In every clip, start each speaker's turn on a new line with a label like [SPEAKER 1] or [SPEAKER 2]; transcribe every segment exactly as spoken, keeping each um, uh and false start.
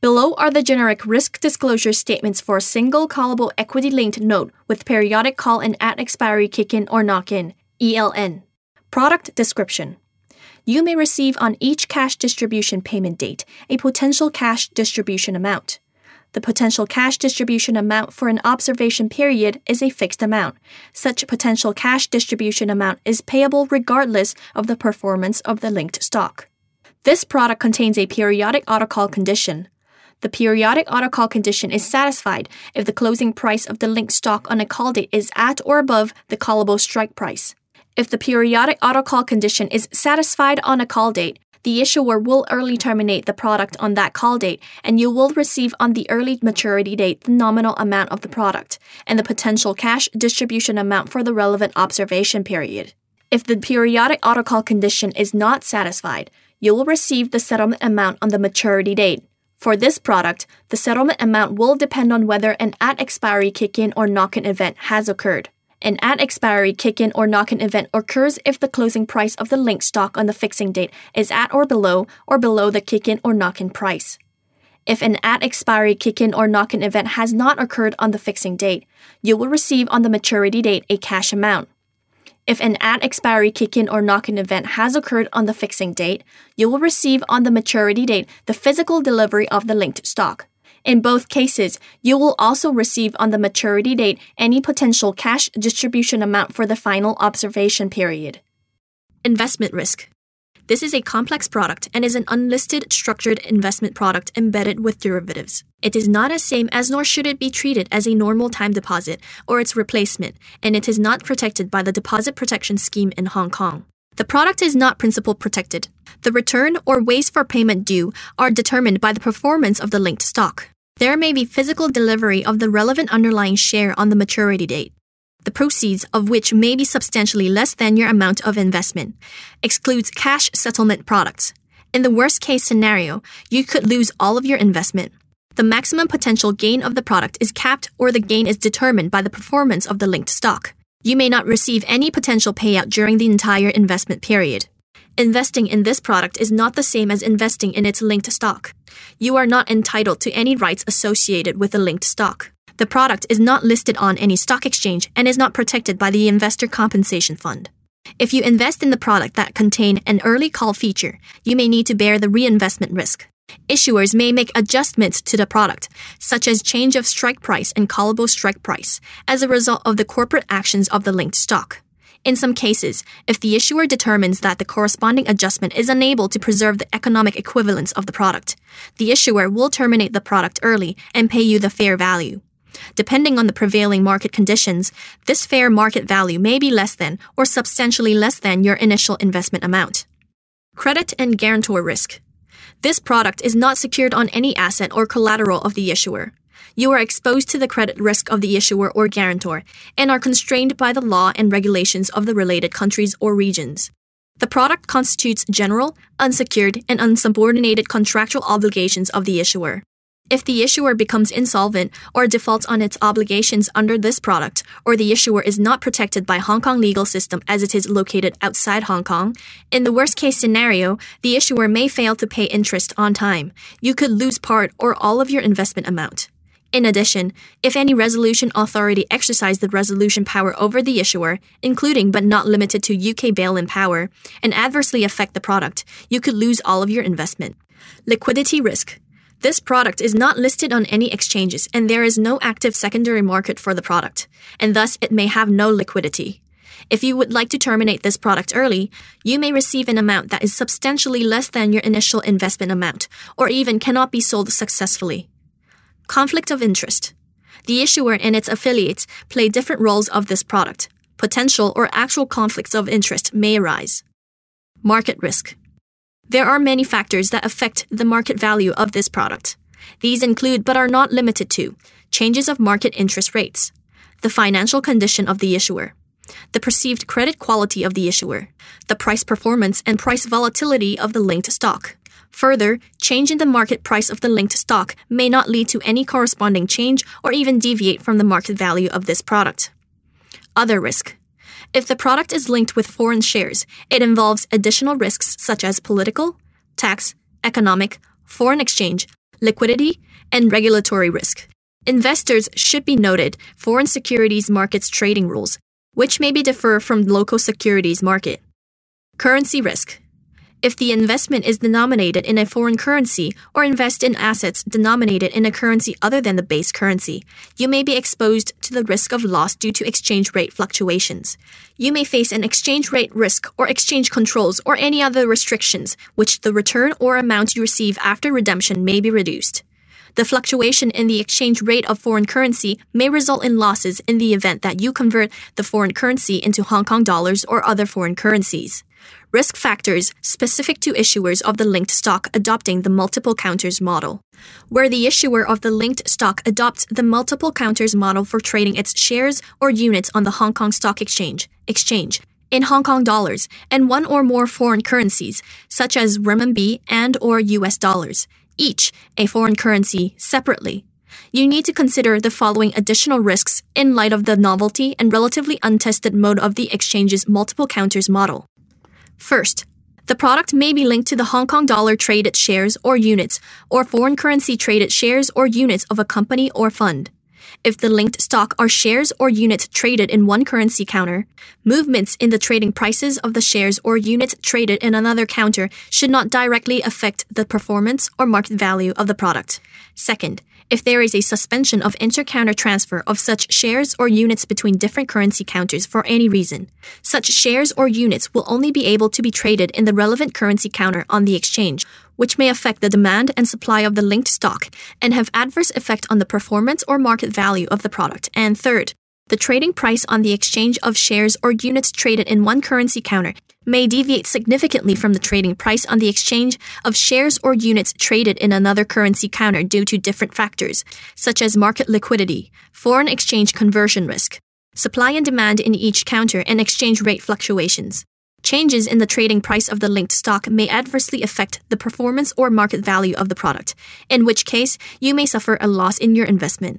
[SPEAKER 1] Below are the generic risk disclosure statements for a single callable equity-linked note with periodic call and at expiry kick-in or knock-in, E L N. Product description. You may receive on each cash distribution payment date a potential cash distribution amount. The potential cash distribution amount for an observation period is a fixed amount. Such potential cash distribution amount is payable regardless of the performance of the linked stock. This product contains a periodic autocall condition. The periodic autocall condition is satisfied if the closing price of the linked stock on a call date is at or above the callable strike price. If the periodic autocall condition is satisfied on a call date, the issuer will early terminate the product on that call date, and you will receive on the early maturity date the nominal amount of the product and the potential cash distribution amount for the relevant observation period. If the periodic autocall condition is not satisfied, you will receive the settlement amount on the maturity date. For this product, the settlement amount will depend on whether an at-expiry kick-in or knock-in event has occurred. An at-expiry kick-in or knock-in event occurs if the closing price of the linked stock on the fixing date is at or below or below the kick-in or knock-in price. If an at-expiry kick-in or knock-in event has not occurred on the fixing date, you will receive on the maturity date a cash amount. If an at-expiry kick-in or knock-in event has occurred on the fixing date, you will receive on the maturity date the physical delivery of the linked stock. In both cases, you will also receive on the maturity date any potential cash distribution amount for the final observation period. Investment risk. This is a complex product and is an unlisted structured investment product embedded with derivatives. It is not as same as nor should it be treated as a normal time deposit or its replacement, and it is not protected by the Deposit Protection Scheme in Hong Kong. The product is not principal protected. The return or ways for payment due are determined by the performance of the linked stock. There may be physical delivery of the relevant underlying share on the maturity date, the proceeds of which may be substantially less than your amount of investment. Excludes cash settlement products. In the worst-case scenario, you could lose all of your investment. The maximum potential gain of the product is capped or the gain is determined by the performance of the linked stock. You may not receive any potential payout during the entire investment period. Investing in this product is not the same as investing in its linked stock. You are not entitled to any rights associated with the linked stock. The product is not listed on any stock exchange and is not protected by the Investor Compensation Fund. If you invest in the product that contain an early call feature, you may need to bear the reinvestment risk. Issuers may make adjustments to the product, such as change of strike price and callable strike price, as a result of the corporate actions of the linked stock. In some cases, if the issuer determines that the corresponding adjustment is unable to preserve the economic equivalence of the product, the issuer will terminate the product early and pay you the fair value. Depending on the prevailing market conditions, this fair market value may be less than or substantially less than your initial investment amount. Credit and guarantor risk. This product is not secured on any asset or collateral of the issuer. You are exposed to the credit risk of the issuer or guarantor and are constrained by the law and regulations of the related countries or regions. The product constitutes general, unsecured, and unsubordinated contractual obligations of the issuer. If the issuer becomes insolvent or defaults on its obligations under this product, or the issuer is not protected by Hong Kong legal system as it is located outside Hong Kong, in the worst-case scenario, the issuer may fail to pay interest on time. You could lose part or all of your investment amount. In addition, if any resolution authority exercise the resolution power over the issuer, including but not limited to U K bail-in power, and adversely affect the product, you could lose all of your investment. Liquidity risk. This product is not listed on any exchanges and there is no active secondary market for the product, and thus it may have no liquidity. If you would like to terminate this product early, you may receive an amount that is substantially less than your initial investment amount, or even cannot be sold successfully. Conflict of interest. The issuer and its affiliates play different roles of this product. Potential or actual conflicts of interest may arise. Market risk. There are many factors that affect the market value of this product. These include but are not limited to changes of market interest rates, the financial condition of the issuer, the perceived credit quality of the issuer, the price performance and price volatility of the linked stock. Further, change in the market price of the linked stock may not lead to any corresponding change or even deviate from the market value of this product. Other risk. If the product is linked with foreign shares, it involves additional risks such as political, tax, economic, foreign exchange, liquidity, and regulatory risk. Investors should be noted foreign securities markets trading rules, which may be differ from local securities market. Currency risk. If the investment is denominated in a foreign currency or invest in assets denominated in a currency other than the base currency, you may be exposed to the risk of loss due to exchange rate fluctuations. You may face an exchange rate risk or exchange controls or any other restrictions, which the return or amount you receive after redemption may be reduced. The fluctuation in the exchange rate of foreign currency may result in losses in the event that you convert the foreign currency into Hong Kong dollars or other foreign currencies. Risk factors specific to issuers of the linked stock adopting the multiple counters model. Where the issuer of the linked stock adopts the multiple counters model for trading its shares or units on the Hong Kong Stock Exchange, exchange in Hong Kong dollars and one or more foreign currencies, such as renminbi and or U S dollars, each a foreign currency separately. You need to consider the following additional risks in light of the novelty and relatively untested mode of the exchange's multiple counters model. First, the product may be linked to the Hong Kong dollar traded shares or units or foreign currency traded shares or units of a company or fund. If the linked stock are shares or units traded in one currency counter, movements in the trading prices of the shares or units traded in another counter should not directly affect the performance or market value of the product. Second, if there is a suspension of inter-counter transfer of such shares or units between different currency counters for any reason, such shares or units will only be able to be traded in the relevant currency counter on the exchange, which may affect the demand and supply of the linked stock and have adverse effect on the performance or market value of the product. And third, the trading price on the exchange of shares or units traded in one currency counter may deviate significantly from the trading price on the exchange of shares or units traded in another currency counter due to different factors, such as market liquidity, foreign exchange conversion risk, supply and demand in each counter, and exchange rate fluctuations. Changes in the trading price of the linked stock may adversely affect the performance or market value of the product, in which case you may suffer a loss in your investment.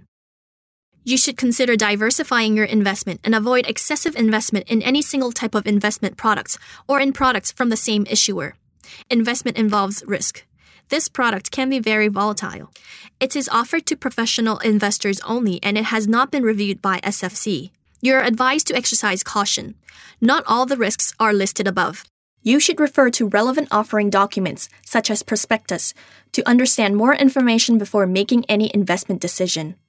[SPEAKER 1] You should consider diversifying your investment and avoid excessive investment in any single type of investment products or in products from the same issuer. Investment involves risk. This product can be very volatile. It is offered to professional investors only and it has not been reviewed by S F C. You are advised to exercise caution. Not all the risks are listed above. You should refer to relevant offering documents, such as prospectus, to understand more information before making any investment decision.